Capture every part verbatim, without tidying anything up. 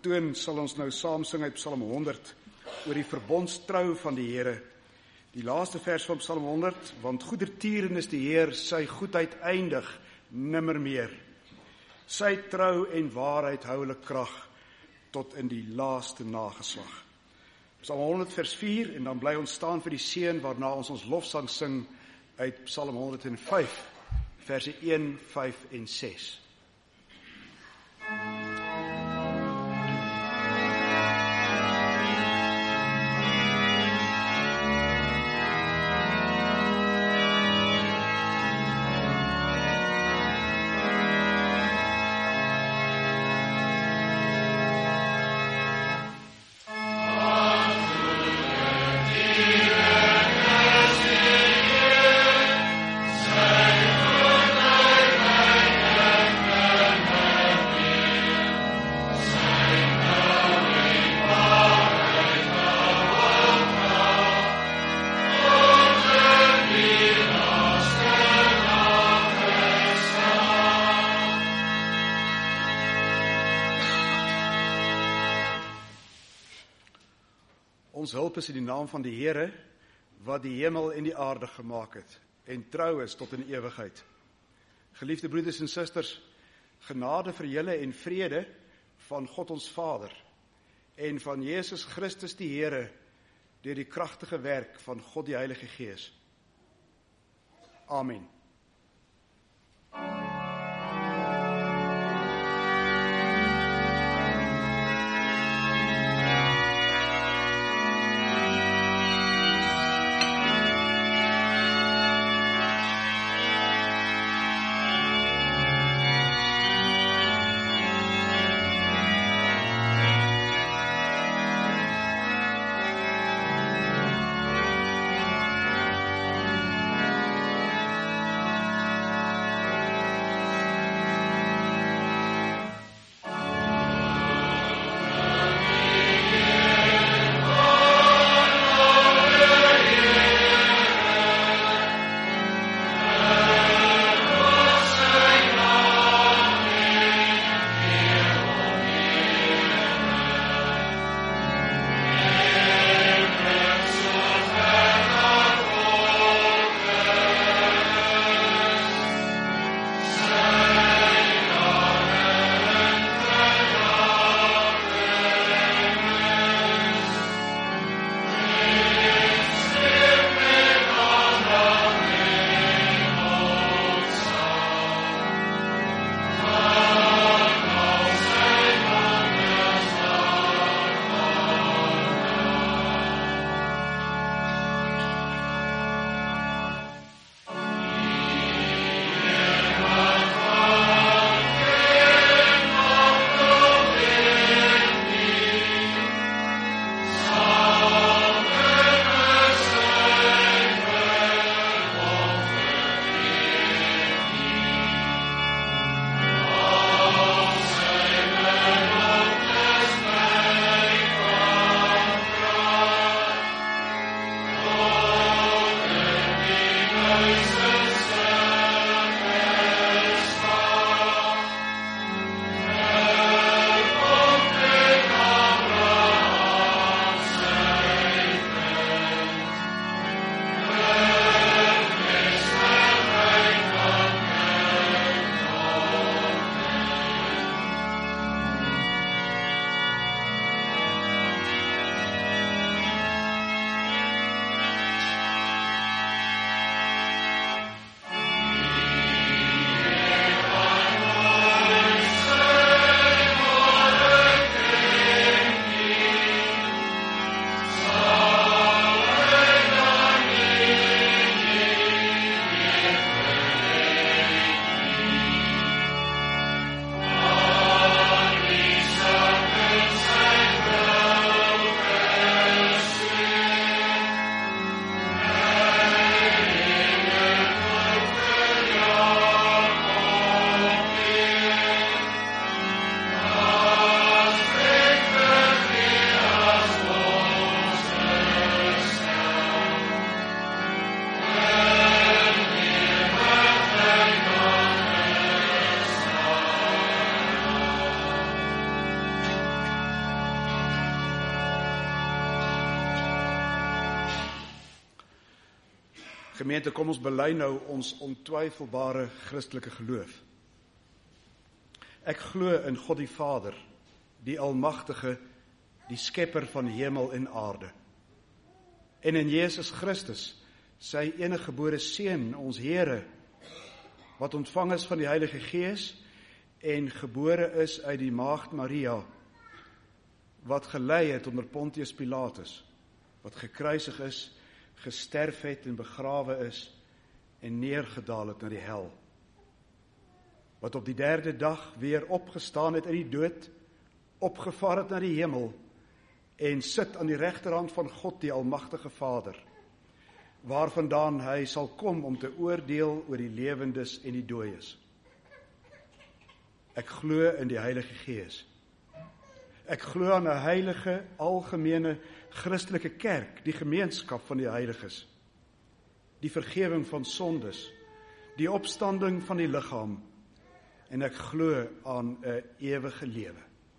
vertoon, sal ons nou saam sing uit Psalm honderd oor die verbondstrou van die Here. Die laaste vers van Psalm honderd, want goedertieren is die Heer, sy goedheid eindig nimmer meer. Sy trou en waarheid hou hulle krag tot in die laaste nageslag. Psalm honderd vers vier, en dan bly ons staan vir die seën waarna ons ons lofsang sing uit Psalm honderd en vyf, verse een, vyf en ses. Ons hulp is in die naam van die Here, wat die hemel en die aarde gemaak het, en trou is tot in ewigheid. Geliefde broeders en susters, genade vir julle en vrede van God ons Vader, en van Jesus Christus die Here, deur die kragtige werk van God die Heilige Gees. Amen. Gemeente, kom ons bely nou ons ontwyfelbare Christelike geloof. Ek glo in God die Vader, die Almagtige, die Skepper van hemel en aarde. En in Jesus Christus, sy enige gebore Seun, ons Here, wat ontvang is van die Heilige Gees en gebore is uit die maagd Maria, wat gelei het onder Pontius Pilatus, wat gekruisig is, gesterf het en begrawe is en neergedaal het na die hel, wat op die derde dag weer opgestaan het uit die dood, opgevaar het na die hemel en sit aan die regterhand van God die Almagtige Vader, waarvandaan hy sal kom om te oordeel oor die lewendes en die dooies. Ek glo in die Heilige Gees. Ek glo aan 'n heilige, algemene, Christelike kerk, die gemeenskap van die heiliges, die vergewing van sondes, die opstanding van die liggaam, en ek glo aan 'n ewige lewe.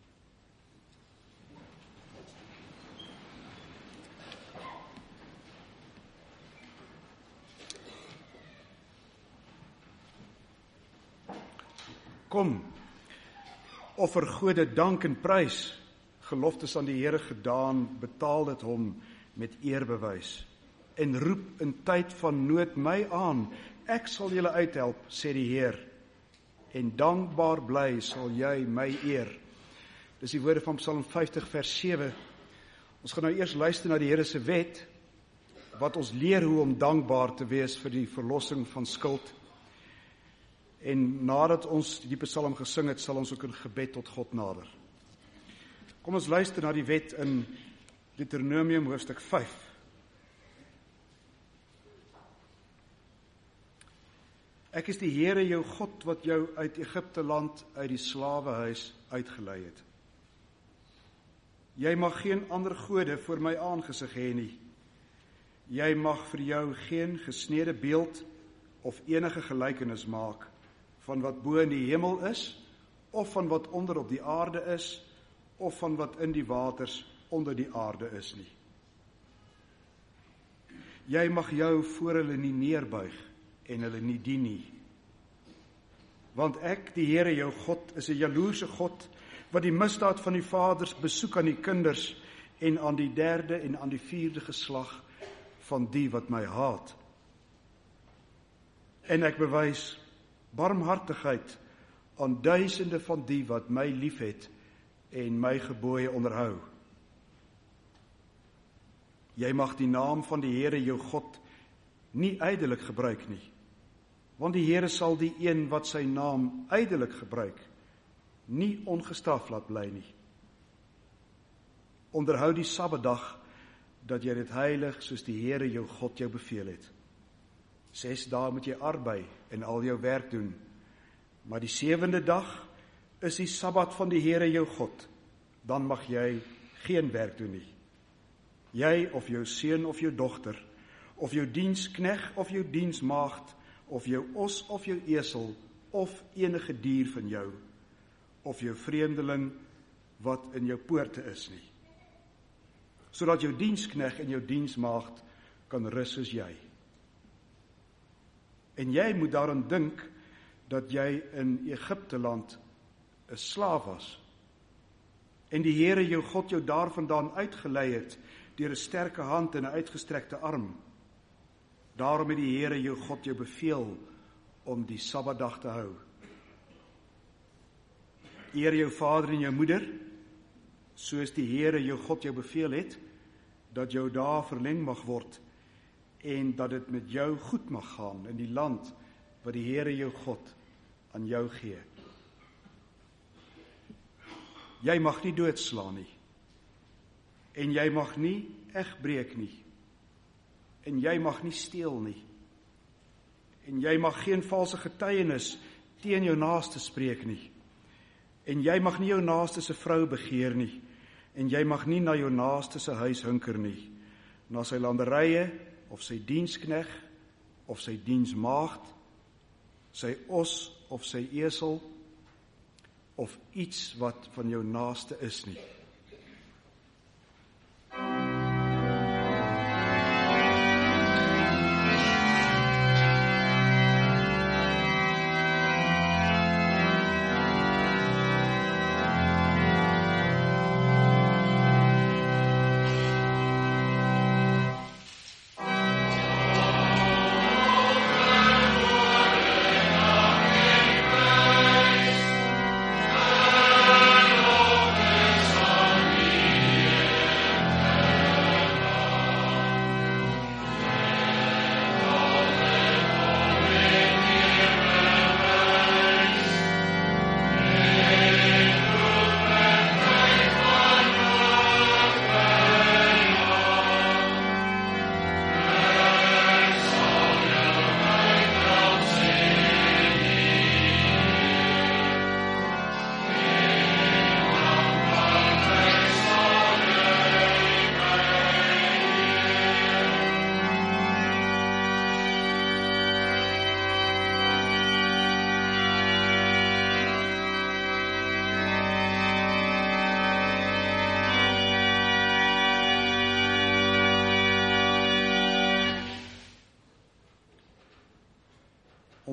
Kom, offer Gode dank en prys, geloftes aan die Here gedaan, betaal dit hom met eerbewys, en roep in tyd van nood my aan, ek sal julle uithelp, sê die Heer, en dankbaar bly sal jy my eer. Dis die woorde van Psalm vyftig vers sewe. Ons gaan nou eers luister na die Here se wet, wat ons leer hoe om dankbaar te wees vir die verlossing van skuld. En nadat ons die Psalm gesing het, sal ons ook in gebed tot God nader. Kom ons luister na die wet in Deuteronomium hoofstuk vyf. Ek is die Here jou God wat jou uit Egipte land uit die slawehuis uitgelei het. Jy mag geen ander gode voor my aangesig hê nie. Jy mag vir jou geen gesnede beeld of enige gelykenis maak van wat bo in die hemel is, of van wat onder op die aarde is, of van wat in die waters onder die aarde is nie. Jy mag jou voor hulle nie neerbuig en hulle nie dien nie. Want ek, die Here jou God, is 'n jaloerse God, wat die misdaad van die vaders besoek aan die kinders en aan die derde en aan die vierde geslag van die wat my haat. En ek bewys barmhartigheid aan duisende van die wat my liefhet en my gebooie onderhou. Jy mag die naam van die Here jou God nie ydelik gebruik nie, want die Here sal die een wat sy naam ydelik gebruik, nie ongestraf laat bly nie. Onderhou die Sabbatdag, dat jy dit heilig soos die Here jou God jou beveel het. Ses dae moet jy arbei en al jou werk doen, maar die sewende dag is die Sabbat van die Here jou God, dan mag jy geen werk doen nie. Jy of jou seun of jou dogter, of jou dienskneg of jou diensmaagd, of jou os of jou esel, of enige dier van jou, of jou vreemdeling wat in jou poorte is nie, sodat jou dienskneg en jou diensmaagd kan rus soos jy. En jy moet daaraan dink dat jy in Egipte land 'n slaaf was, en die Here jou God jou daarvandaan uitgelei het deur 'n sterke hand en 'n uitgestrekte arm. Daarom het die Here jou God jou beveel om die Sabbatdag te hou. Eer jou vader en jou moeder, soos die Here jou God jou beveel het, dat jou dae verleng mag word en dat dit met jou goed mag gaan in die land wat die Here jou God aan jou gee. Jy mag nie doodslaan nie, en jy mag nie egbreek nie, en jy mag nie steel nie, en jy mag geen valse getuienis teen jou naaste spreek nie, en jy mag nie jou naaste se vrou begeer nie, en jy mag nie na jou naaste se huis hunker nie, na sy landerye, of sy dienskneg, of sy diensmaagd, sy os of sy esel, of iets wat van jou naaste is nie.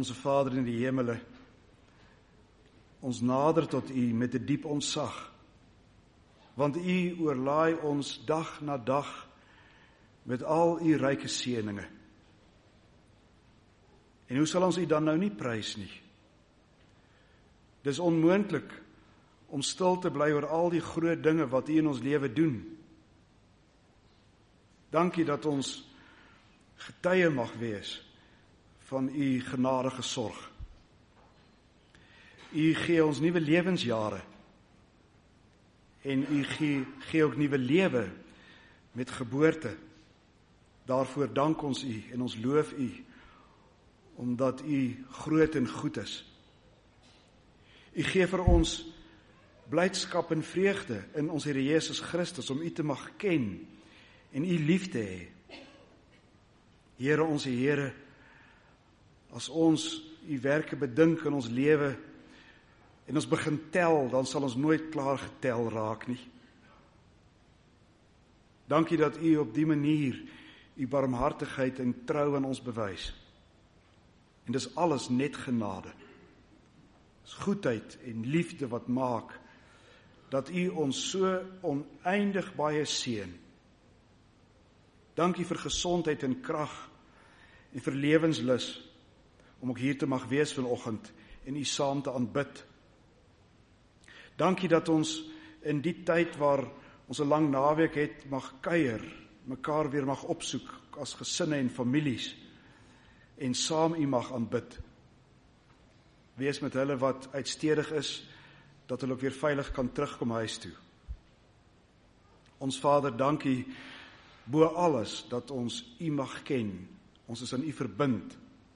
Onse Vader in die hemele, ons nader tot U met 'n diep ontzag, want U oorlaai ons dag na dag met al U ryke seëninge. En hoe sal ons U dan nou nie prys nie? Dis onmoontlik om stil te bly oor al die groot dinge wat U in ons lewe doen. Dankie dat ons getuie mag wees van U genadige sorg. U gee ons nuwe lewensjare en U gee, gee ook nuwe lewe met geboorte. Daarvoor dank ons U en ons loof U, omdat U groot en goed is. U gee vir ons blydskap en vreugde in ons Here Jesus Christus om U te mag ken en U lief te hê. Here, ons Here, as ons U werke bedink in ons lewe en ons begin tel, dan sal ons nooit klaar getel raak nie. Dankie dat U op die manier U barmhartigheid en trou aan ons bewys. En dis alles net genade. Dis goedheid en liefde wat maak dat U ons so oneindig baie seën. Dankie vir gesondheid en krag en vir lewenslus om ook hier te mag wees vanoggend en U saam te aanbid. Dankie dat ons in die tyd waar ons 'n lang naweek het, mag kuier, mekaar weer mag opsoek as gesinne en families en saam U mag aanbid. Wees met hulle wat uitstedig is, dat hulle ook weer veilig kan terugkom huis toe. Ons Vader, dankie bo alles dat ons U mag ken. Ons is aan U verbind.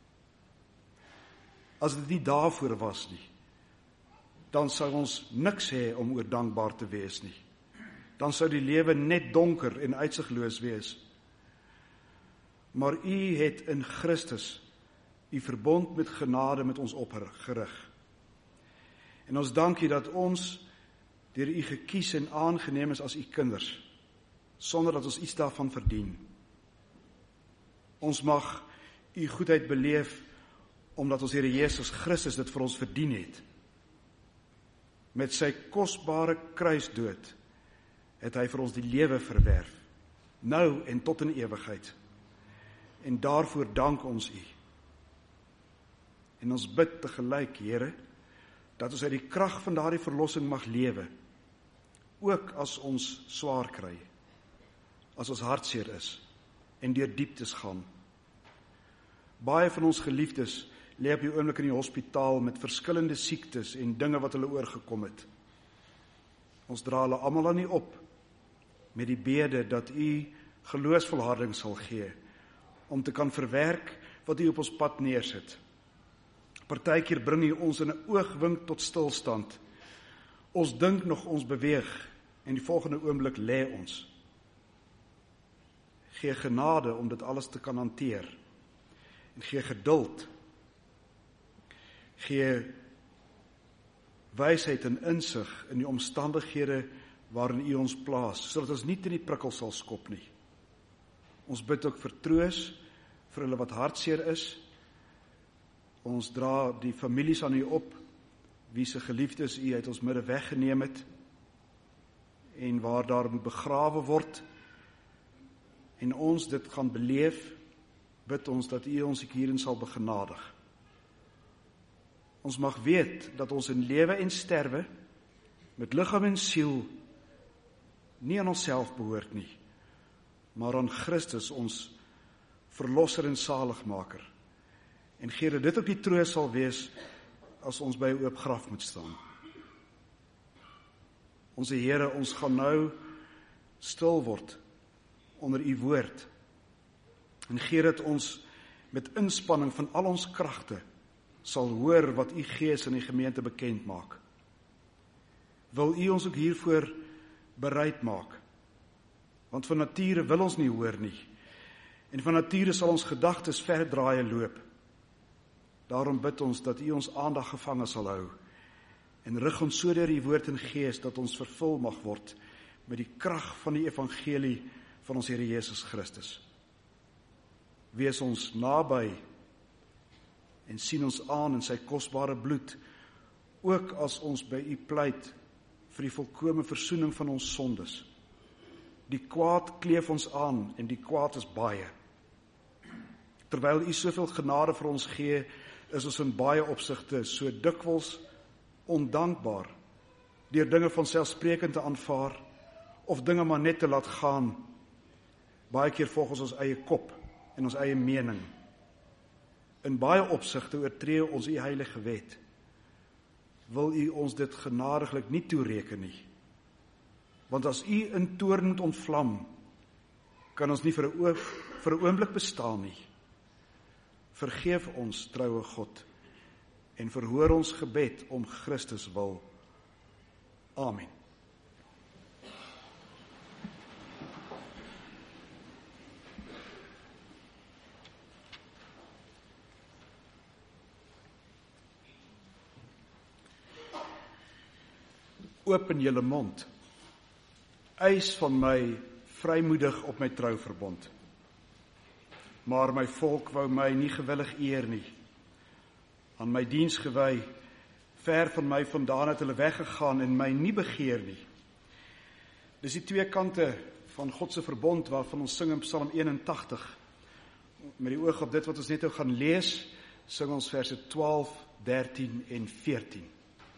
As dit nie daarvoor was nie, dan sou ons niks hê om oor dankbaar te wees nie. Dan sou die lewe net donker en uitsigloos wees. Maar U het in Christus U verbond met genade met ons opgerig. En ons dankie dat ons deur U gekies en aangeneem is as U kinders, sonder dat ons iets daarvan verdien. Ons mag U goedheid beleef, omdat ons Here Jesus Christus dit vir ons verdien het. Met sy kosbare kruisdood het hy vir ons die lewe verwerf, nou en tot in ewigheid. En daarvoor dank ons U. En ons bid tegelyk, Here, dat ons uit die krag van daardie verlossing mag lewe, ook as ons swaar kry, as ons hartseer is en deur dieptes gaan. Baie van ons geliefdes lê op die oomblik in die hospitaal met verskillende siektes en dinge wat hulle oorgekom het. Ons dra hulle almal aan U op met die bede dat U geloofsvolharding sal gee om te kan verwerk wat U op ons pad neersit. Partykeer bring U ons in 'n oogwink tot stilstand. Ons dink nog ons beweeg en die volgende oomblik lê ons. Gee genade om dit alles te kan hanteer. En gee geduld. Gee wysheid en insig in die omstandighede waarin U ons plaas, sodat ons nie teen die prikkel sal skop nie. Ons bid ook vir troos vir hulle wat hartseer is. Ons dra die families aan U op, wie se geliefdes U uit ons midde weggeneem het, en waar daar moet begrawe word, en ons dit gaan beleef, bid ons dat U ons hierin sal begenadig. Ons mag weet dat ons in lewe en sterwe, met liggaam en siel, nie aan onsself behoort nie, maar aan Christus, ons verlosser en saligmaker. En gee dat dit ook die troos sal wees, as ons by 'n oop graf moet staan. Onse Here, ons gaan nou stil word onder U woord, en gee dat ons met inspanning van al ons kragte sal hoor wat U Gees in die gemeente bekend maak. Wil U ons ook hiervoor bereid maak, want van nature wil ons nie hoor nie, en van nature sal ons gedagtes verdraaie loop. Daarom bid ons dat U ons aandag gevange sal hou, en rig ons so deur U woord en Gees, dat ons vervul mag word met die krag van die evangelie van ons Here Jesus Christus. Wees ons naby en sien ons aan in sy kosbare bloed, ook as ons by u pleit vir die volkome versoening van ons sondes. Die kwaad kleef ons aan en die kwaad is baie. Terwyl u soveel genade vir ons gee, is ons in baie opsigte so dikwels ondankbaar, deur dinge van selfsprekend te aanvaar, of dinge maar net te laat gaan, baie keer volgens ons eie kop en ons eie mening. In baie opsigte oortree ons u heilige wet. Wil u ons dit genadiglik nie toereken nie. Want as u in toorn moet ontvlam, kan ons nie vir 'n oog, vir 'n oomblik bestaan nie. Vergeef ons, troue God, en verhoor ons gebed om Christus wil. Amen. Open julle mond, eis van my vrymoedig op my trouverbond. Maar my volk wou my nie gewillig eer nie. Aan my diens gewy, ver van my vandaan het hulle weggegaan en my nie begeer nie. Dis die twee kante van God se verbond waarvan ons sing in Psalm eenentagtig. Met die oog op dit wat ons net nou gaan lees, sing ons verse twaalf, dertien en veertien.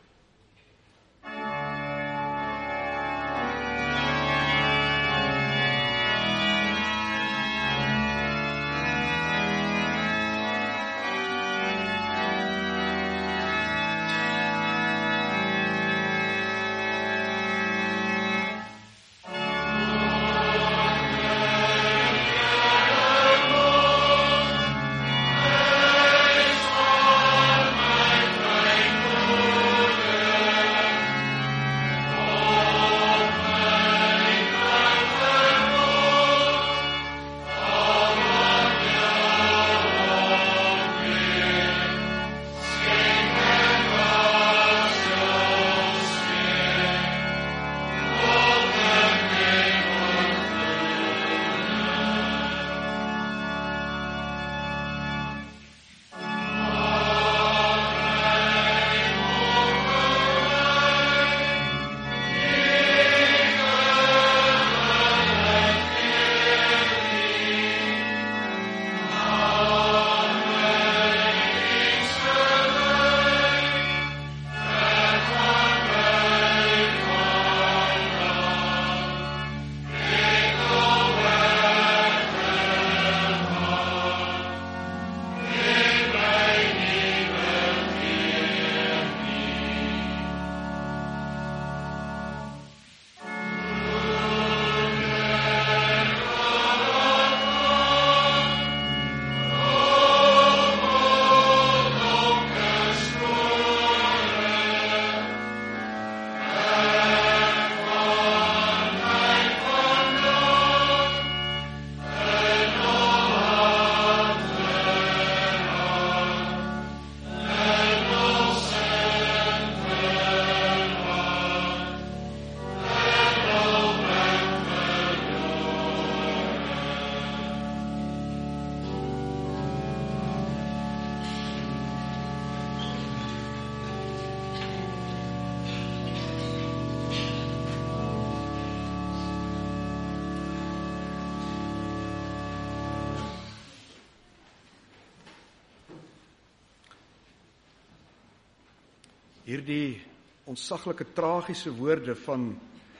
Hierdie ontsaglike tragiese woorde van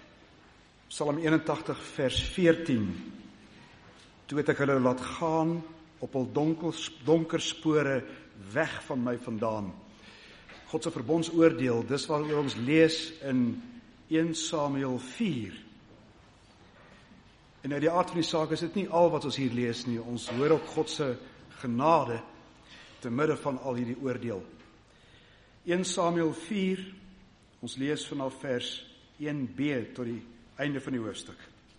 Psalm eenentagtig vers veertien. Toe het ek hulle laat gaan op hul donker, donker spore weg van my vandaan. God se verbondsoordeel, dis waaroor ons lees in een Samuel vier. En uit die aard van die saak is dit nie al wat ons hier lees nie. Ons hoor ook God se genade te midde van al hierdie oordeel. een Samuel vier, ons lees vanaf vers een b tot die einde van die hoofstuk.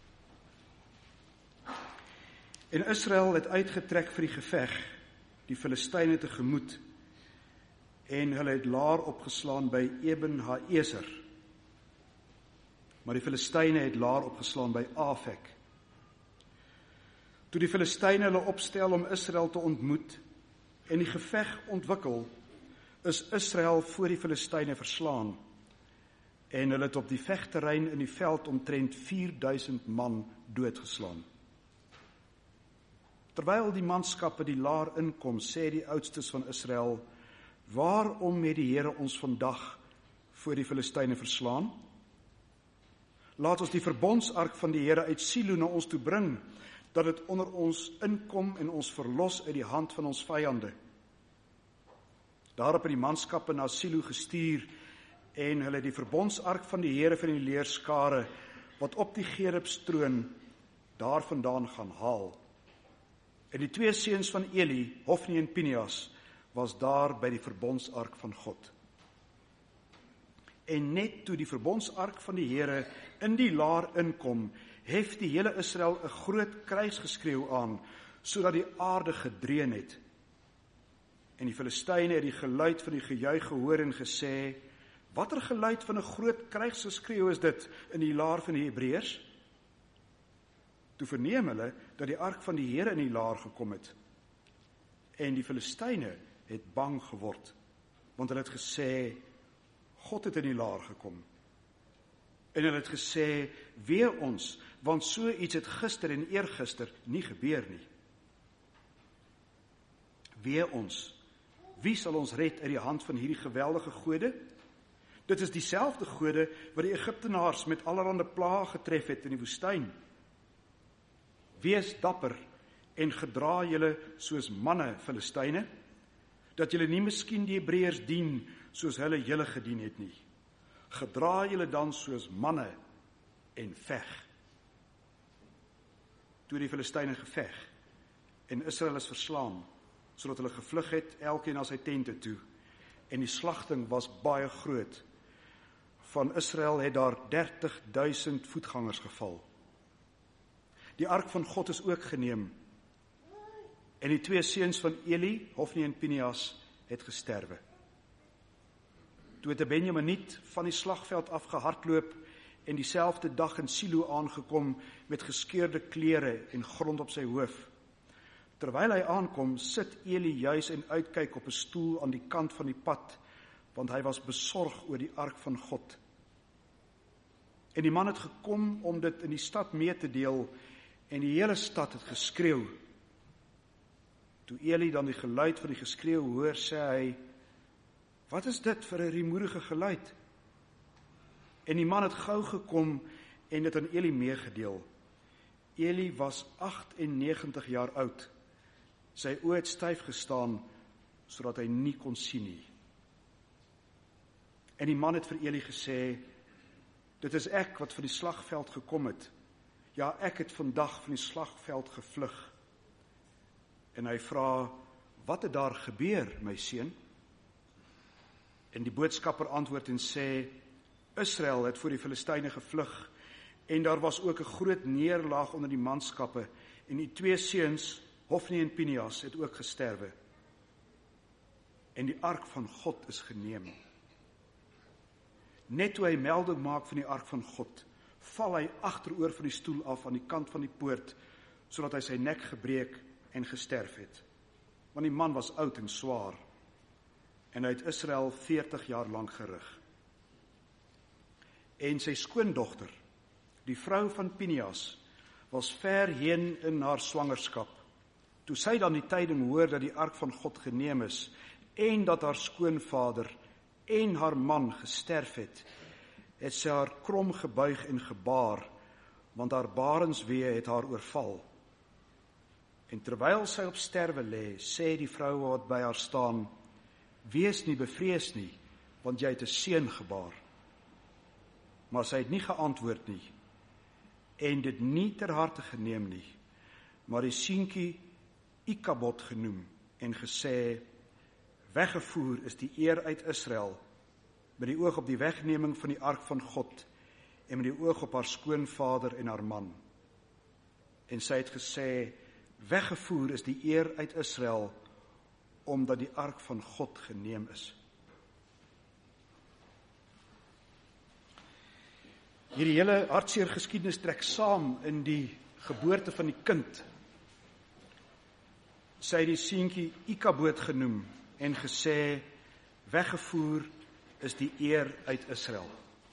En Israel het uitgetrek vir die geveg, die Filistyne tegemoet, en hulle het laar opgeslaan by Eben Haeser. Maar die Filistyne het laar opgeslaan by Afek. Toe die Filistyne hulle opstel om Israel te ontmoet, en die geveg ontwikkel, is Israel voor die Filistyne verslaan en hulle het op die vegterrein in die veld omtrent vierduisend man doodgeslaan. Terwyl die manskappe die laar inkom, sê die oudstes van Israel, waarom het die Here ons vandag voor die Filistyne verslaan? Laat ons die verbondsark van die Here uit Silo na ons toe bring, dat dit onder ons inkom en ons verlos uit die hand van ons vyande. Daarop het die manskappe na Silo gestuur en hulle die verbondsark van die Here van die leerskare, wat op die gerubstroon daarvandaan gaan haal. En die twee seuns van Eli, Hofni en Pinias, was daar by die verbondsark van God. En net toe die verbondsark van die Here in die laar inkom, hef die hele Israel 'n groot krygsgeskreeu aan, sodat die aarde gedreun het. En die Filistyne het die geluid van die gejuig gehoor en gesê, watter geluid van 'n groot krygsgeskreeu is dit in die laar van die Hebreërs? Toe verneem hulle dat die ark van die Here in die laar gekom het. En die Filistyne het bang geword, want hulle het gesê, God het in die laar gekom. En hulle het gesê, wee ons, want so iets het gister en eergister nie gebeur nie. Wee ons, wie sal ons red uit die hand van hierdie geweldige gode? Dit is dieselfde gode wat die Egiptenaars met allerhande plae getref het in die woestyn. Wees dapper en gedra julle soos manne, Filistyne, dat julle nie miskien die Hebreërs dien soos hulle julle gedien het nie. Gedra julle dan soos manne en veg. Toe die Filistyne geveg en Israel is verslaan, sodat hulle gevlug het, elkeen na sy tente toe, en die slagting was baie groot. Van Israel het daar dertig duisend voetgangers geval. Die ark van God is ook geneem, en die twee seuns van Eli, Hofni en Pinias, het gesterwe. Toe het 'n Benjaminiet van die slagveld afgehardloop en dieselfde dag in Silo aangekom met geskeurde klere en grond op sy hoof. Terwyl hy aankom, sit Eli juis en uitkyk op 'n stoel aan die kant van die pad, want hy was besorg oor die ark van God. En die man het gekom om dit in die stad mee te deel, en die hele stad het geskreeu. Toe Eli dan die geluid van die geskreeu hoor, sê hy, wat is dit vir 'n rumoerige geluid? En die man het gou gekom en dit aan Eli meegedeel. Eli was agt-en-negentig jaar oud. Sy oë het styf gestaan, sodat hy nie kon sien nie. En die man het vir Eli gesê, dit is ek wat van die slagveld gekom het. Ja, ek het vandag van die slagveld gevlug. En hy vra, wat het daar gebeur, my seun? En die boodskapper antwoord en sê, Israel het voor die Filistyne gevlug, en daar was ook 'n groot neerlaag onder die manskappe, en die twee seuns, Hofni en Pinias, het ook gesterwe. En die ark van God is geneem. Net toe hy melding maak van die ark van God, val hy agteroor van die stoel af aan die kant van die poort, sodat hy sy nek gebreek en gesterf het. Want die man was oud en swaar, en hy het Israel veertig jaar lank gerig. En sy skoondogter, die vrou van Pinias, was ver heen in haar swangerskap. Toe sy dan die tyding hoor dat die ark van God geneem is, en dat haar skoonvader en haar man gesterf het, het sy haar krom gebuig en gebaar, want haar barenswee het haar oorval. En terwyl sy op sterwe lê, sê die vrou wat by haar staan, wees nie bevrees nie, want jy het 'n seun gebaar. Maar sy het nie geantwoord nie, en dit nie ter harte geneem nie, maar die seentjie Ikabod genoem en gesê, weggevoer is die eer uit Israel, met die oog op die wegneming van die ark van God, en met die oog op haar skoonvader en haar man. En sy het gesê, weggevoer is die eer uit Israel, omdat die ark van God geneem is. Hierdie hele hartseer geskiedenis trek saam in die geboorte van die kind. sy het die seentjie Ikabood genoem en gesê, weggevoer is die eer uit Israel.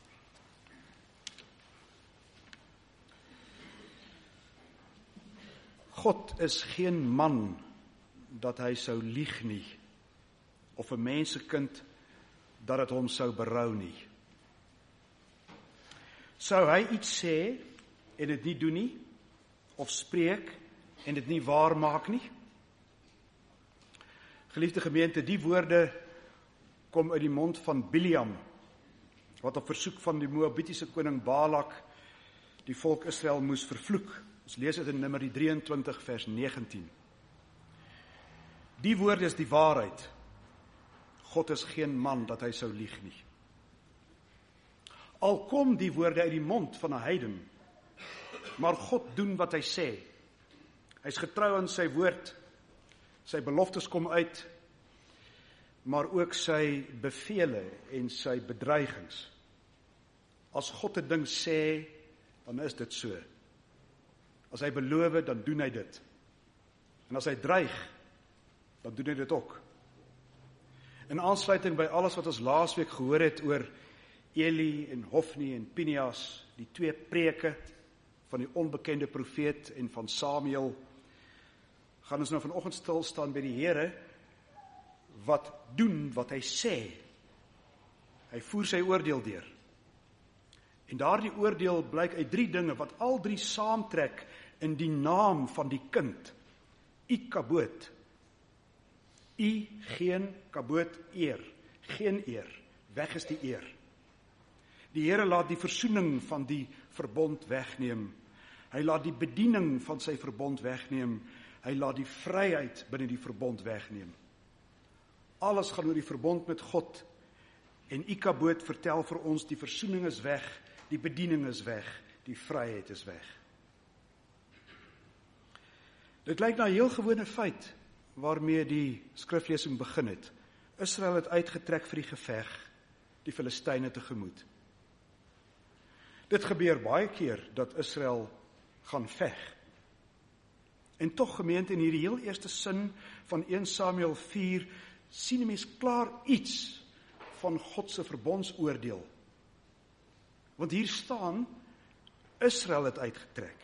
God is geen man dat hy sou lieg nie, of 'n mensekind dat het hom sou berou nie. Sou hy iets sê en dit nie doen nie, of spreek en dit nie waar maak nie? Geliefde gemeente, die woorde kom uit die mond van Biliam, wat op versoek van die Moabitiese koning Balak die volk Israel moes vervloek. Ons lees dit in Numeri drieëntwintig vers negentien. Die woorde is die waarheid. God is geen man dat hy sou lieg nie. Al kom die woorde uit die mond van 'n heiden, maar God doen wat hy sê. Hy is getrou aan sy woord. Sy beloftes kom uit, maar ook sy bevele en sy bedreigings. As God 'n ding sê, dan is dit so. As hy beloof, dan doen hy dit. En as hy dreig, dan doen hy dit ook. In aansluiting by alles wat ons laasweek gehoor het oor Eli en Hofni en Pinias, die twee preke van die onbekende profeet en van Samuel, gaan ons nou vanoggend stil staan by die Here wat doen wat hy sê. Hy voer sy oordeel deur. En daardie oordeel blyk uit drie dinge wat al drie saamtrek in die naam van die kind, Ikabood. U geen kabood eer, geen eer, weg is die eer. Die Here laat die versoening van die verbond wegneem. Hy laat die bediening van sy verbond wegneem. Hy laat die vryheid binne die verbond wegneem. Alles gaan oor die verbond met God. En Ikabood vertel vir ons, die versoening is weg, die bediening is weg, die vryheid is weg. Dit lyk na 'n heel gewone feit waarmee die skriflesing begin het. Israel het uitgetrek vir die geveg, die Filistyne tegemoet. Dit gebeur baie keer dat Israel gaan veg. En tog, gemeente, in hierdie heel eerste sin van Eerste Samuel vier sien 'n mens klaar iets van God se verbondsoordeel. Want hier staan, Israel het uitgetrek.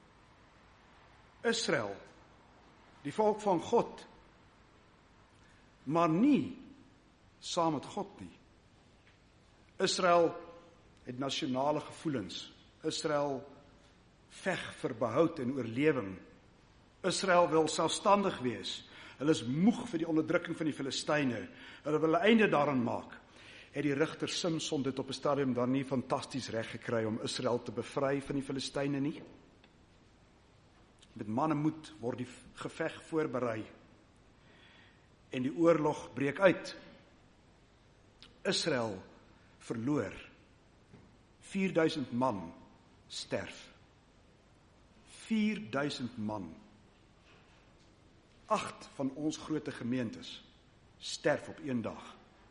Israel, die volk van God, maar nie saam met God nie. Israel het nasionale gevoelens. Israel veg vir behoud en oorlewing. Israel wil selfstandig wees. Hulle is moeg vir die onderdrukking van die Filistyne. Hulle wil 'n einde daaraan maak. Het die rigter Simson dit op 'n stadium dan nie fantasties reg gekry om Israel te bevry van die Filistyne nie? Met mannemoed word die geveg voorberei. En die oorlog breek uit. Israel verloor. vierduisend man sterf. vierduisend man. Agt van ons groote gemeentes sterf op een dag.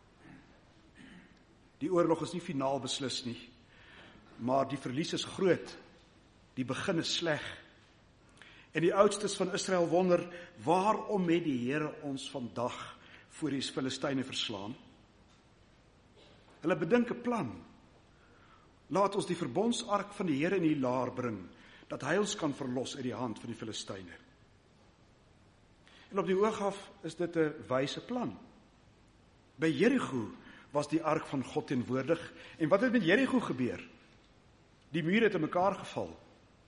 Die oorlog is nie finaal beslis nie, maar die verlies is groot. Die begin is sleg. En die oudstes van Israel wonder, waarom het die Here ons vandag voor die Filistyne verslaan? Hulle bedink 'n plan. Laat ons die verbondsark van die Here in die laar bring, dat hy ons kan verlos uit die hand van die Filistyne. En op die oog af is dit 'n wyse plan. By Jerigo was die ark van God teenwoordig, en wat het met Jerigo gebeur? Die muur het in mekaar geval.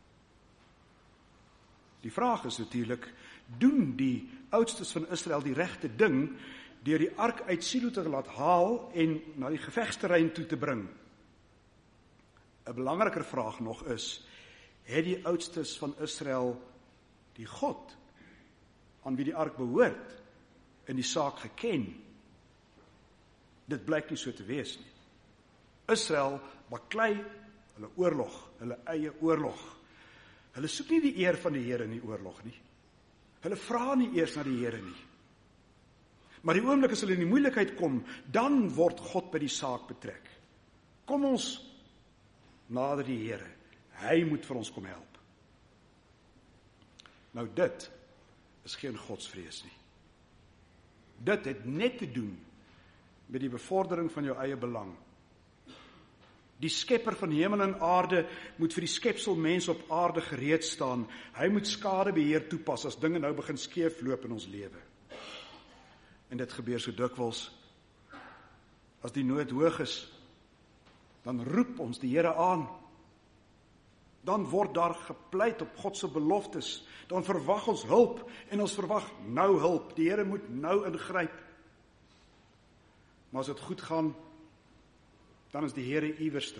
Die vraag is natuurlik, doen die oudstes van Israel die regte ding, deur die ark uit Silo te laat haal en na die gevegsterrein toe te bring? 'n Belangriker vraag nog is, het die oudstes van Israel die God aan wie die ark behoort in die saak geken? Dit blyk nie so te wees nie. Israel baklei hulle oorlog, hulle eie oorlog. Hulle soek nie die eer van die Here in die oorlog nie. Hulle vra nie eers na die Here nie. Maar die oomblik as hulle in die moeilikheid kom, dan word God by die saak betrek. Kom ons nader die Here. Hy moet vir ons kom help. Nou dit is geen godsvrees nie. Dit het net te doen met die bevordering van jou eie belang. Die skepper van hemel en aarde moet vir die skepsel mens op aarde gereed staan. Hy moet skadebeheer toepas as dinge nou begin skeefloop in ons lewe. En dit gebeur so dikwels. As die nood hoog is, dan roep ons die Here aan. Dan word daar gepleit op God se beloftes. Dan verwag ons hulp en ons verwag nou hulp. Die Here moet nou ingryp. Maar as dit goed gaan, dan is die Here iewerster.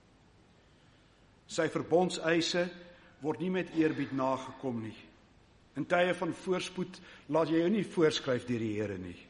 Sy verbondseise word nie met eerbied nagekom nie. In tye van voorspoed laat jy jou nie voorskryf deur die Here nie.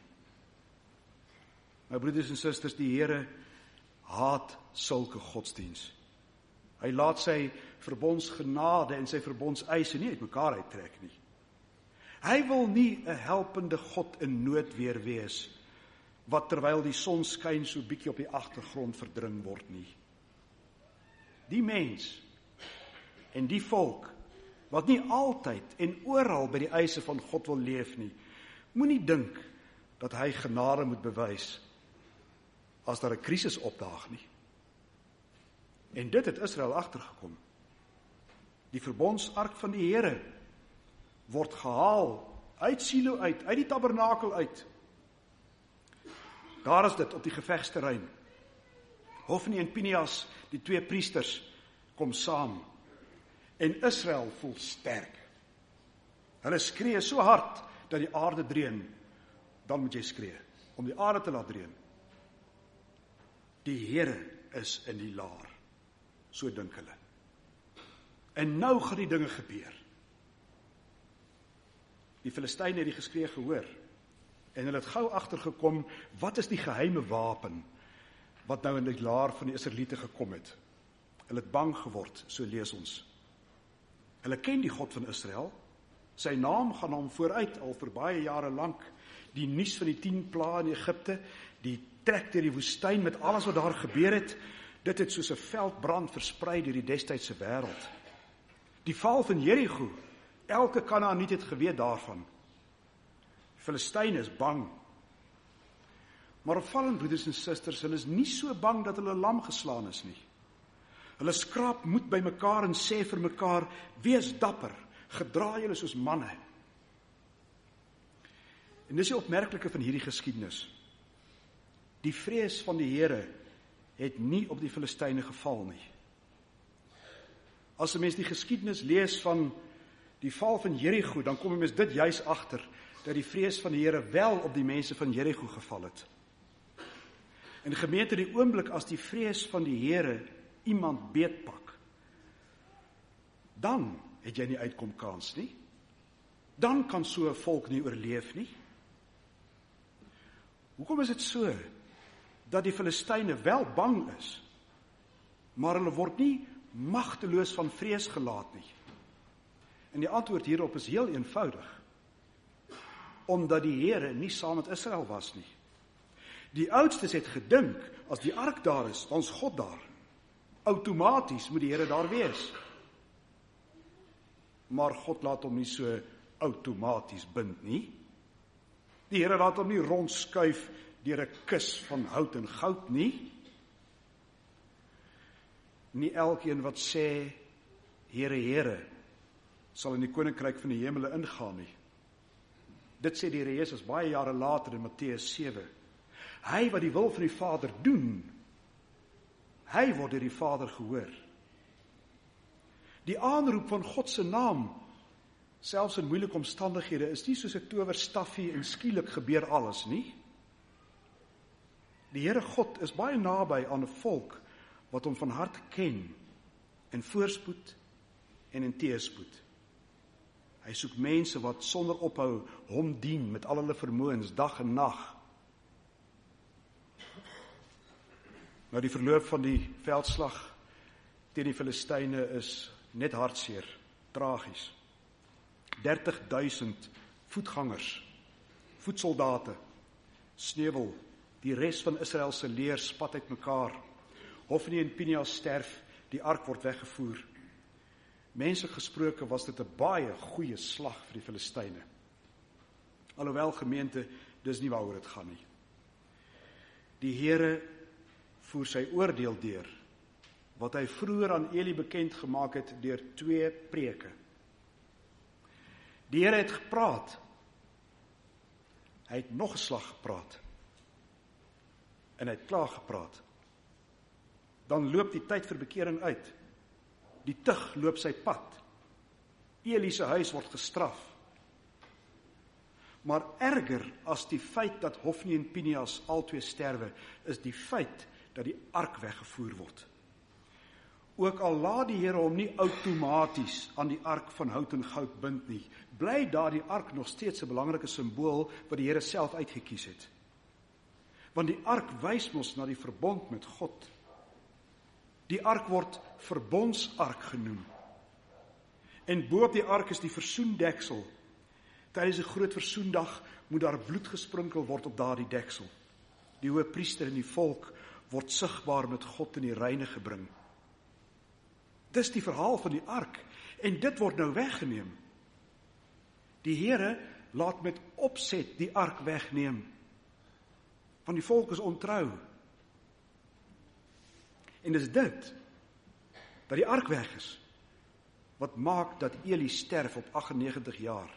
My broeders en susters, die Here haat sulke godsdiens. Hy laat sy verbondsgenade en sy verbondseise nie uit mekaar uittrek nie. Hy wil nie 'n helpende God in nood weer wees, wat terwyl die son skyn so bietjie op die agtergrond verdring word nie. Die mens en die volk, wat nie altyd en oral by die eise van God wil leef nie, moenie dink dat hy genade moet bewys as daar 'n krisis opdaag nie. En dit het Israel agtergekom. Die verbondsark van die Here word gehaal uit Silo uit, uit die tabernakel uit. Daar is dit op die gevegsterrein. Hofni en Pinias, die twee priesters, kom saam. En Israel voel sterk. Hulle skree so hard dat die aarde dreun. Dan moet jy skree, om die aarde te laat dreun. Die Here is in die laar. So dink hulle. En nou gaan die dinge gebeur. Die Filistyne het die geskree gehoor. En hulle het gou agtergekom, wat is die geheime wapen wat nou in die laar van die Israeliete gekom het. Hulle het bang geword, so lees ons. Hulle ken die God van Israel. Sy naam gaan hom vooruit al vir baie jare lank. Die nuus van die tien plaae in Egipte, die trek deur die woestyn met alles wat daar gebeur het, dit het soos 'n veldbrand versprei deur die destydse wêreld. Die val van Jerigo, elke Kanaaniet het geweet daarvan. Die Filistyne is bang. Maar opvallend, broeders en susters, hulle is nie so bang dat hulle lam geslaan is nie. Hulle skraap moed by mekaar en sê vir mekaar, wees dapper, gedra julle soos manne. En dis die opmerklike van hierdie geskiedenis. Die vrees van die Here het nie op die Filistyne geval nie. As 'n mens die geskiedenis lees van die val van Jerigo, dan kom 'n mens dit juis agter, dat die vrees van die Here wel op die mense van Jerigo geval het. En gemeente, die oomblik as die vrees van die Here iemand beetpak, dan het jy nie uitkomkans nie. Dan kan so 'n volk nie oorleef nie. Hoekom is dit so dat die Filistyne wel bang is, maar hulle word nie magteloos van vrees gelaat nie? En die antwoord hierop is heel eenvoudig. Omdat die Here nie saam met Israel was nie. Die oudstes het gedink, as die ark daar is, dan is God daar. Outomaties moet die Here daar wees. Maar God laat hom nie so outomaties bind nie. Die Here laat hom nie rondskuif deur 'n kus van hout en goud nie. Nie elkeen wat sê, Here, Here, sal in die koninkryk van die hemele ingaan nie. Dit sê die Here Jesus baie jare later in Matteus sewe. Hy wat die wil van die Vader doen, hy word deur die Vader gehoor. Die aanroep van God se naam, selfs in moeilike omstandighede, is nie soos 'n towerstaffie en skielik gebeur alles nie. Die Here God is baie naby aan 'n volk wat hom van harte ken, in voorspoed en in teëspoed. Hy soek mense wat sonder ophou hom dien met al hulle vermoëns, dag en nag. Nou die verloop van die veldslag teen die Filistyne is net hartseer, tragies. dertig duisend voetgangers, voetsoldate, sneuwel, die res van Israel se leer spat uit mekaar. Hofni en Pinias sterf, die ark word weggevoer. Mense gesproke was dit 'n baie goeie slag vir die Filistyne. Alhoewel gemeente, dis nie waaroor dit gaan nie. Die Here voer sy oordeel deur, wat hy vroeër aan Eli bekend gemaak het deur twee preke. Die Here het gepraat, hy het nog 'n slag gepraat, en hy het klaar gepraat. Dan loop die tyd vir bekering uit. Die tug loop sy pad. Eli se huis word gestraf. Maar erger as die feit dat Hofni en Pinias albei sterwe, is die feit dat die ark weggevoer word. Ook al laat die Here hom nie outomaties aan die ark van hout en goud bind nie, bly daar die ark nog steeds 'n belangrike simbool wat die Here self uitgekies het. Want die ark wys mos na die verbond met God. Die ark word verbondsark genoem. En bo op die ark is die versoendeksel. Tydens 'n groot versoendag moet daar bloed gesprinkel word op daardie deksel. Die hoëpriester en die volk word sigbaar met God in die reine gebring. Dis die verhaal van die ark, en dit word nou weggeneem. Die Here laat met opset die ark wegneem, want die volk is ontrou. En dis dit, dat die ark weg is, wat maak dat Eli sterf op agt-en-negentig jaar.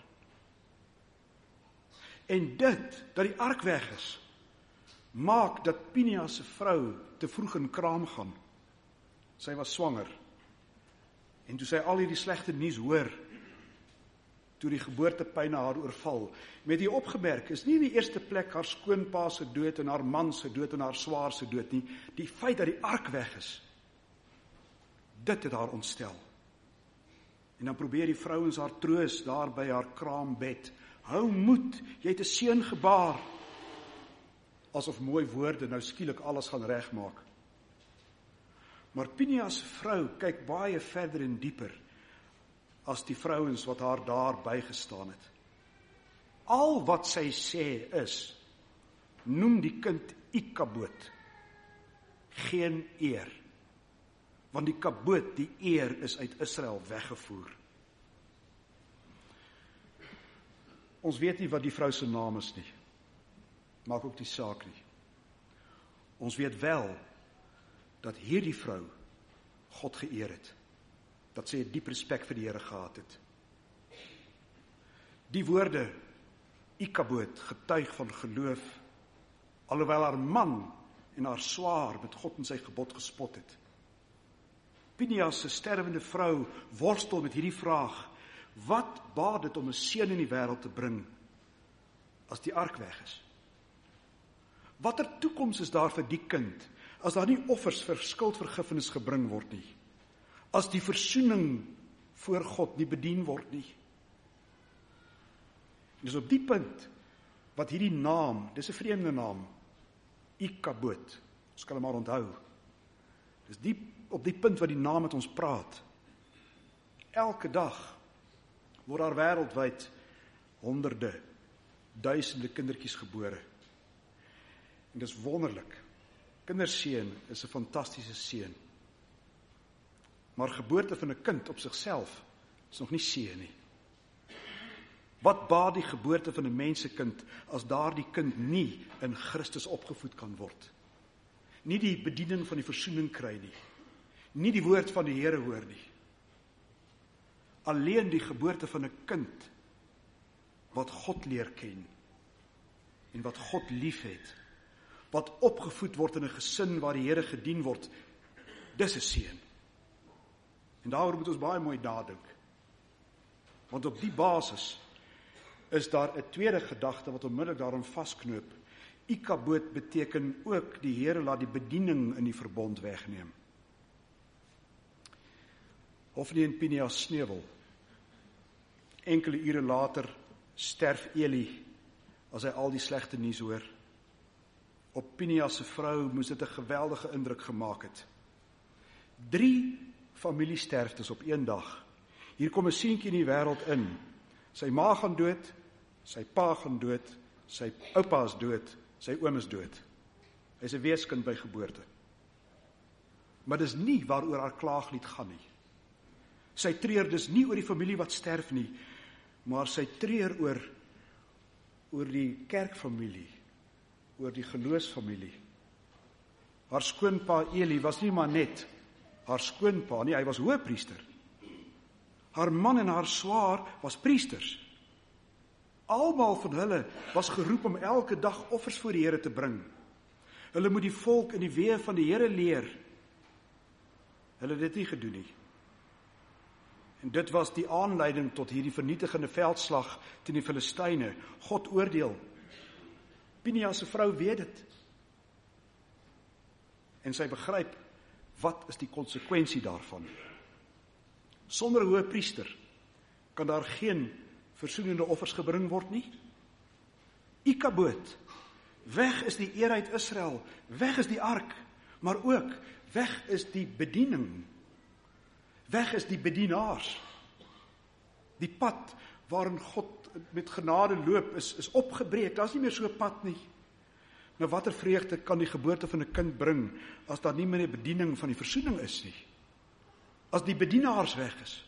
En dit, dat die ark weg is, maak dat Pinias se vrou te vroeg in kraam gaan. Sy was swanger. En toe sy al hierdie slegte nuus hoor, toe die geboortepyne haar oorval, met die opgemerk, is nie in die eerste plek haar skoonpa se dood en haar man se dood en haar swaar se dood nie, die feit dat die ark weg is, dit het haar ontstel. En dan probeer die vrouens haar troos daar by haar kraambed. Hou moed, jy het 'n seun gebaar. Asof mooi woorde nou skielik alles gaan regmaak. Maar Pinias se vrou kyk baie verder en dieper as die vrouens wat haar daar bygestaan het. Al wat sy sê is, noem die kind Ikabod, geen eer. Want die kabod, die eer, is uit Israel weggevoer. Ons weet nie wat die vrou se naam is nie. Maak ook die saak nie. Ons weet wel dat hierdie vrou God geëer het. Dat sy 'n diep respek vir die Here gehad het. Die woorde Ikabod getuig van geloof, alhoewel haar man en haar swaar met God en sy gebod gespot het. Pinias se sterwende vrou worstel met hierdie vraag: wat baat dit om 'n seun in die wêreld te bring as die ark weg is? Watter toekoms is daar vir die kind as daar nie offers vir skuldvergifnis gebring word nie? As die versoening voor God nie bedien word nie? En dis op die punt wat hierdie naam, dis 'n vreemde naam, Ikabod, ons kan hom maar onthou. Dis die, op die punt wat die naam met ons praat. Elke dag word daar wêreldwyd honderde, duisende kindertjies gebore. En dis wonderlik. Kinderseën is 'n fantastiese seën. Maar geboorte van 'n kind op sigself is nog nie seën nie. Wat baat die geboorte van 'n mensekind as daardie kind nie in Christus opgevoed kan word? Nie die bediening van die versoening kry nie. Nie die woord van die Here hoor nie. Alleen die geboorte van 'n kind wat God leer ken en wat God liefhet, wat opgevoed word in 'n gesin waar die Here gedien word, dis 'n seën. En daaroor moet ons baie mooi nadink. Want op die basis is daar 'n tweede gedagte wat onmiddellik daarin vasknoop. Ikabod beteken ook die Here laat die bediening in die verbond wegneem. Hofni en Pinias sneuwel. Enkele ure later sterf Eli as hy al die slegte nuus hoor. Op Pinias se vrou moes dit 'n geweldige indruk gemaak het. Drie familiesterftes op een dag. Hier kom 'n seentjie in die wêreld in. Sy ma gaan dood, sy pa gaan dood, sy oupa is dood, sy oom is dood. Hy is 'n weeskind by geboorte. Maar dis nie waaroor haar klaaglied gaan nie. Sy treur dus nie oor die familie wat sterf nie, maar sy treur oor oor die kerkfamilie, oor die geloofsfamilie. Haar skoonpa Eli was nie maar net haar skoonpa nie, hy was hoëpriester. Haar man en haar swaar was priesters. Almal van hulle was geroep om elke dag offers voor die Here te bring. Hulle moet die volk in die weë van die Here leer. Hulle het dit nie gedoen nie. En dit was die aanleiding tot hierdie vernietigende veldslag teen die Filistyne. God oordeel. Pinias se vrou weet dit. En sy begryp, wat is die konsekwensie daarvan? Sonder 'n hoëpriester kan daar geen versoenende offers gebring word nie. Ikabod, weg is die eer uit Israel, weg is die ark, maar ook weg is die bediening. Weg is die bedienaars. Die pad waarin God met genade loop is, is opgebreek. Daar is nie meer so 'n pad nie. Nou watter vreugde kan die geboorte van 'n kind bring as daar nie meer 'n bediening van die versoening is nie? As die bedienaars weg is.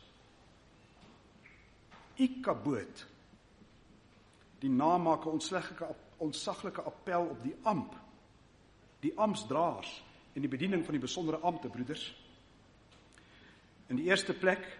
Ikabod. Die naam maak 'n ontsaglike, ontsaglike appel op die amp. Die amptsdraers en die bediening van die besondere ampte, broeders. In die eerste plek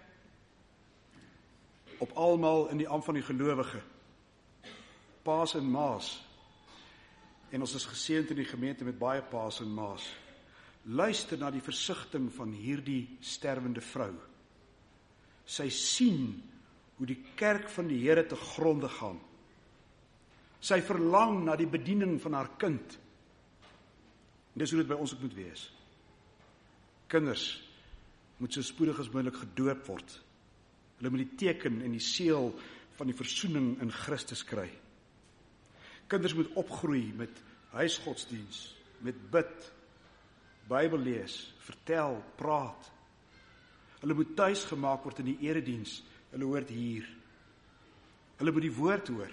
op almal in die ampt van die gelowige. Paas en maas. En ons is geseënd in die gemeente met baie paas en maas. Luister na die versigtiging van hierdie sterwende vrou. Sy sien hoe die kerk van die Here te gronde gaan. Sy verlang na die bediening van haar kind. En dis hoe dit by ons ook moet wees. Kinders moet so spoedig as moontlik gedoop word. Hulle moet die teken en die seël van die versoening in Christus kry. Kinders moet opgroei met huisgodsdiens, met bid, Bybel lees, vertel, praat. Hulle moet tuis gemaak word in die erediens. Hulle hoort hier. Hulle moet die woord hoor.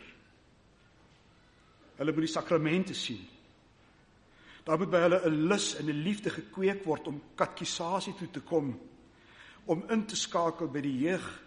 Hulle moet die sakramente sien. Daar moet by hulle 'n lus en 'n liefde gekweek word om katekisasie toe te kom, om in te skakel by die jeug.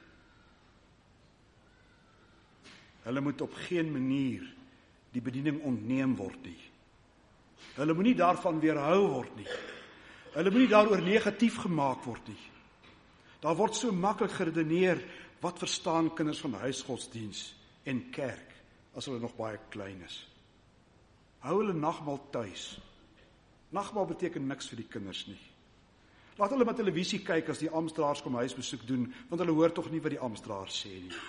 Hulle moet op geen manier die bediening ontneem word nie. Hulle moet nie daarvan weerhou word nie. Hulle moet nie daaroor negatief gemaak word nie. Daar word so maklik geredeneer, wat verstaan kinders van huisgodsdiens en kerk, as hulle nog baie klein is. Hou hulle nagmaal tuis. Nagmaal beteken niks vir die kinders nie. Laat hulle met televisie kyk as die amptdraers kom huisbesoek doen, want hulle hoor tog nie wat die amptdraers sê nie.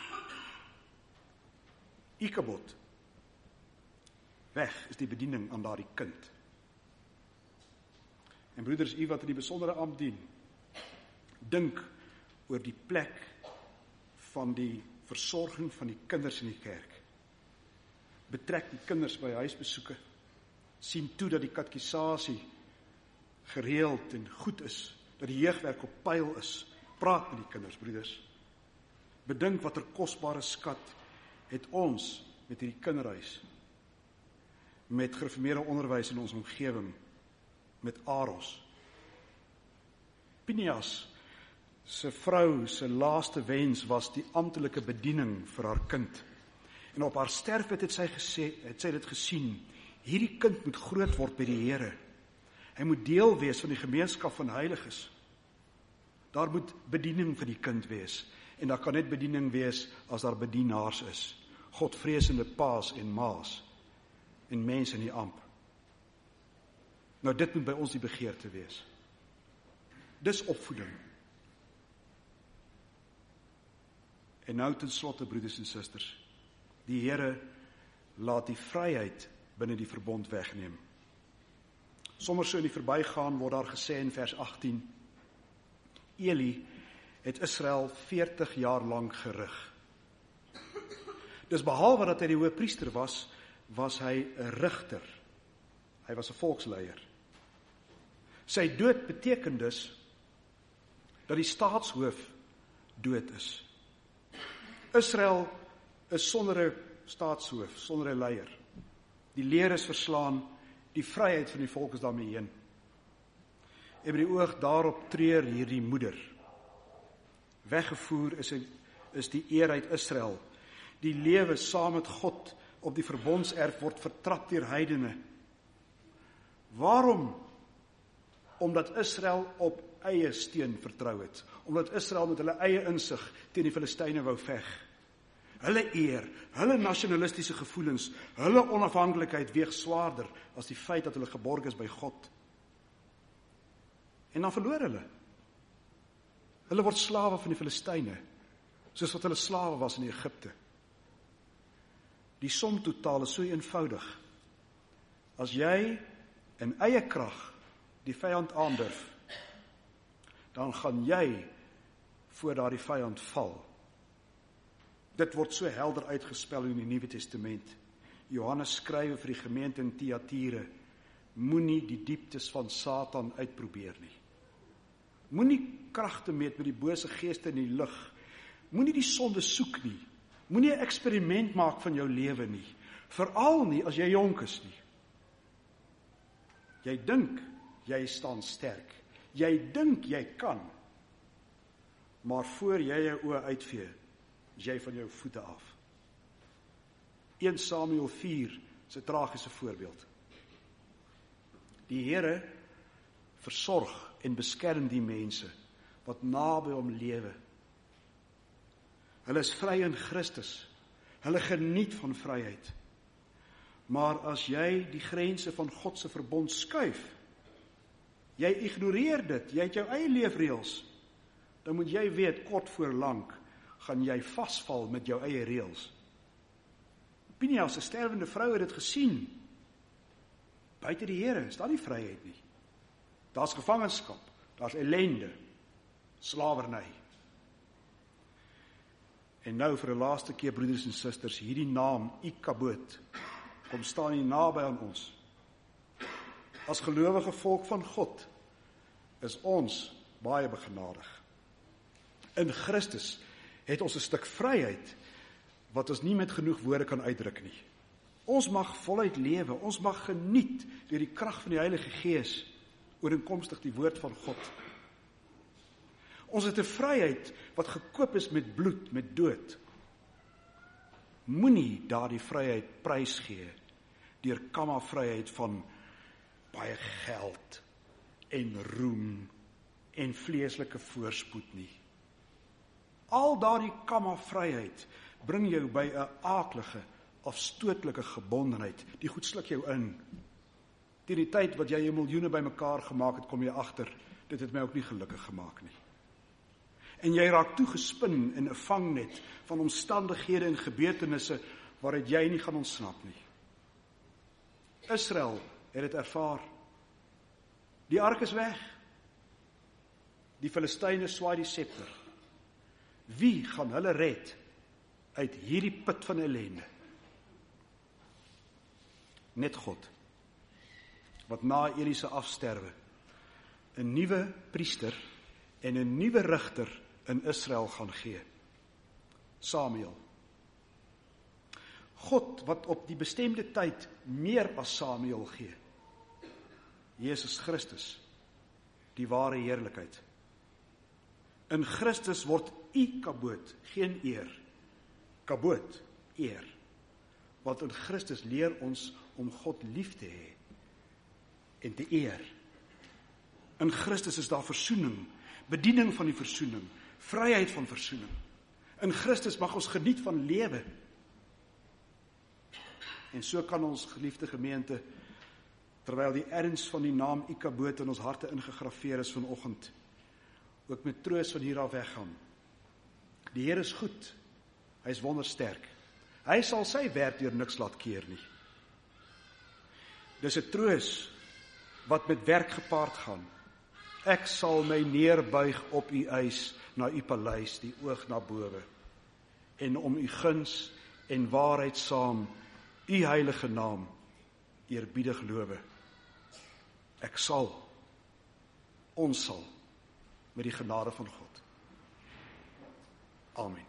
Ikabod. Weg is die bediening aan daardie kind. En broeders, u wat in die besondere ampt dien, dink oor die plek van die versorging van die kinders in die kerk. Betrek die kinders by huisbesoeke. Sien toe dat die katekisasie gereeld en goed is, dat die jeugwerk op pyl is. Praat met die kinders, broeders. Bedink watter kosbare skat het ons met hierdie kinderhuis, met gereformeerde onderwys in ons omgewing, met Aros. Pinias se vrou se laaste wens was die amptelike bediening vir haar kind. En op haar sterfbed het sy gesê, het sy dit gesien, hierdie kind moet groot word by die Here. Hy moet deel wees van die gemeenskap van heiliges. Daar moet bediening vir die kind wees. En daar kan net bediening wees as daar bedienaars is. Godvreesende paas en maas. En mense in die ampt. Nou dit moet by ons die begeerte wees. Dis opvoeding. En nou ten slotte, broeders en susters, die Here laat die vryheid binne die verbond wegneem. Sommers so in die verbygaan word daar gesê in vers agttien, Eli het Israel veertig jaar lank gerig. Dus behalwe dat hy die hoëpriester was, was hy 'n rigter. Hy was 'n volksleier. Sy dood beteken dus dat die staatshoof dood is. Israel is sonder 'n staatshoof, sonder 'n leier. Die leer is verslaan, die vryheid van die volk is daarmee heen. En by die oog daarop treur hierdie moeder. Weggevoer is, is die eer uit Israel. Die lewe saam met God op die verbondserf word vertrap deur heidene. Waarom? Omdat Israel op eie steun vertrou het. Omdat Israel met hulle eie insig teen die Filistyne wou veg. Hulle eer, hulle nasionalistiese gevoelens, hulle onafhanklikheid weeg swaarder as die feit dat hulle geborg is by God. En dan verloor hulle. Hulle word slawe van die Filistyne, soos wat hulle slawe was in Egipte. Die som totaal is so eenvoudig. As jy in eie krag die vyand aandurf, dan gaan jy voor daardie vyand val. Dit word so helder uitgespel in die Nuwe Testament. Johannes skryf vir die gemeente in Thyatire, moenie die dieptes van Satan uitprobeer nie. Moenie kragte meet met die bose geeste in die lug. Moenie die sonde soek nie. Moenie 'n eksperiment maak van jou lewe nie. Veral nie as jy jonk is nie. Jy dink jy staan sterk. Jy dink jy kan. Maar voor jy jou oë uitvee, is jy van jou voete af. Eerste Samuel vier is 'n tragiese voorbeeld. Die Here versorg en beskerm die mense wat naby hom lewe. Hulle is vry in Christus. Hulle geniet van vryheid. Maar as jy die grense van God se verbond skuif, jy ignoreer dit, jy het jou eie leefreëls, dan moet jy weet, kort voor lank, gaan jy vasval met jou eie reëls. Pinias, 'n sterwende vrou, het dit gesien. Buite die Here is daar nie vryheid nie. Daar's gevangenskap, daar's ellende, slawerny. En nou vir 'n laaste keer, broeders en susters, hierdie naam, Ikabod, kom staan hier naby aan ons. As gelowige volk van God, is ons baie begenadig. In Christus het ons 'n stuk vryheid, wat ons nie met genoeg woorde kan uitdruk nie. Ons mag voluit lewe, ons mag geniet deur die krag van die Heilige Gees, ooreenkomstig die woord van God. Ons het 'n vryheid wat gekoop is met bloed, met dood. Moenie daardie vryheid prysgee deur kamma-vryheid van baie geld en roem en vleeslike voorspoed nie. Al daardie kamma-vryheid bring jou by 'n aaklige, afstootlike gebondenheid. Die goed sluk jou in. Teen die tyd wat jy 'n miljoene bymekaar gemaak het, kom jy agter, dit het my ook nie gelukkig gemaak nie. En jy raak toegespin in 'n vangnet van omstandighede en gebeurtenisse waaruit jy nie gaan ontsnap nie. Israel het dit ervaar. Die ark is weg. Die Filistyne swaai die scepter. Wie gaan hulle red uit hierdie put van ellende? Net God, wat na Eli se afsterwe 'n nuwe priester en 'n nuwe rigter in Israel gaan gee. Samuel. God wat op die bestemde tyd meer as Samuel gee. Jesus Christus, die ware heerlikheid. In Christus word Ikabod geen eer, kabod eer. Want in Christus leer ons om God lief te hê en te eer. In Christus is daar versoening, bediening van die versoening, vryheid van versoening. In Christus mag ons geniet van lewe. En so kan ons, geliefde gemeente, terwyl die erns van die naam Ikabod in ons harte ingegraveer is vanoggend, ook met troos van hier af weggaan. Die Here is goed, hy is wondersterk. Hy sal sy werk deur niks laat keer nie. Dis 'n troos wat met werk gepaard gaan. Ek sal my neerbuig op u eis, na u paleis, die oog na bowe, en om u guns en waarheid saam, u heilige naam, eerbiedig lowe. Ek sal, ons sal, met die genade van God. Amen.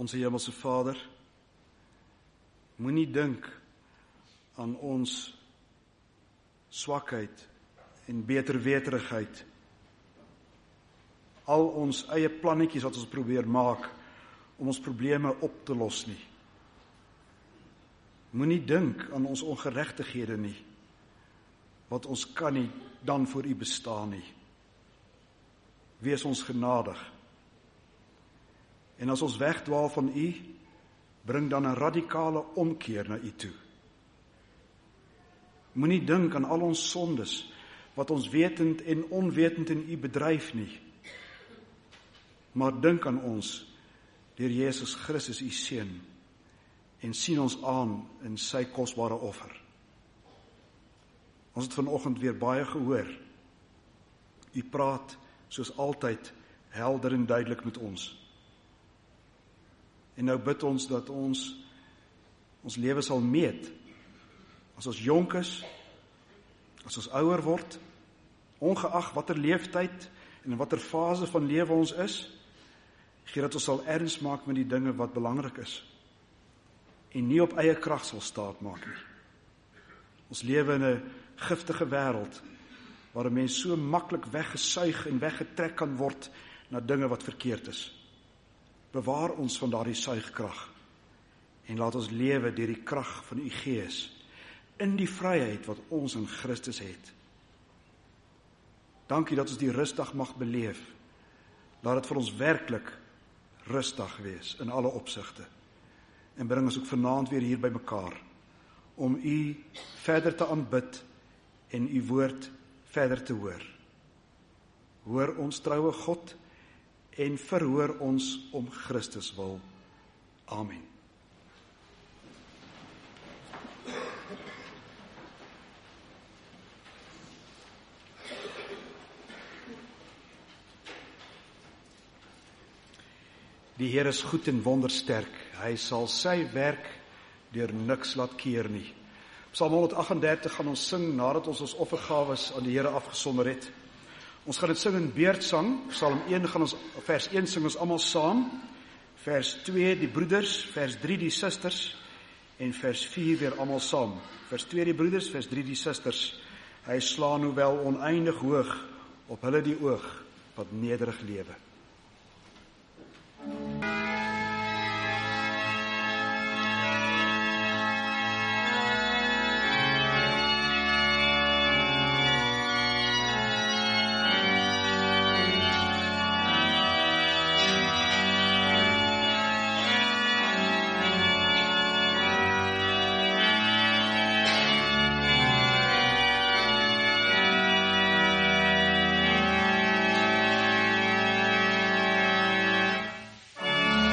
Onse Hemelse Vader, moenie dink aan ons swakheid en beterweterigheid, al ons eie plannetjies wat ons probeer maak om ons probleme op te los nie. Moenie dink aan ons ongeregtighede nie, wat ons kan nie dan voor U bestaan nie. Wees ons genadig. En as ons wegdwaal van U, bring dan 'n radikale omkeer na U toe. Moenie dink aan al ons sondes, wat ons wetend en onwetend in U bedryf nie. Maar dink aan ons, deur Jesus Christus U Seun, en sien ons aan in sy kosbare offer. Ons het vanoggend weer baie gehoor. U praat soos altyd helder en duidelik met ons. En nou bid ons dat ons ons lewe sal meet. As ons jonk is, as ons ouer word, ongeag watter leeftyd en in watter fase van lewe ons is, gee dat ons sal erns maak met die dinge wat belangrik is. En nie op eie krag sal staat maak nie. Ons lewe in 'n giftige wêreld, waar 'n mens so maklik weggesuig en weggetrek kan word na dinge wat verkeerd is. Bewaar ons van daardie suigkrag en laat ons lewe deur die krag van U Gees in die vryheid wat ons in Christus het. Dankie dat ons die rustdag mag beleef. Laat dit vir ons werklik rustig wees in alle opsigte. En bring ons ook vanaand weer hier by mekaar om U verder te aanbid en U woord verder te hoor. Hoor ons troue God en verhoor ons om Christus wil. Amen. Die Here is goed en wondersterk. Hy sal sy werk deur niks laat keer nie. Psalm honderdagtendertig gaan ons sing nadat ons ons offergawes aan die Here afgesonder het. Ons gaan dit sing in beurtsang. Psalm een gaan ons vers een sing ons almal saam. Vers twee die broeders, vers drie die susters en vers vier weer almal saam. Vers twee die broeders, vers drie die susters. Hy slaan hoewel oneindig hoog op hulle die oog wat nederig lewe. Amen.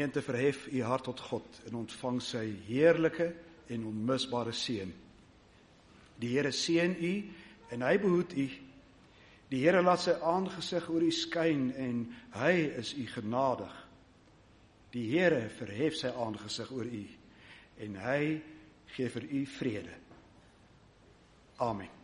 Gemeente, verhef u hart tot God en ontvang sy heerlike en onmisbare seën. Die Here seën u en hy behoed u. Die Here laat sy aangesig oor u skyn en hy is u genadig. Die Here verhef sy aangesig oor u en hy gee vir u vrede. Amen.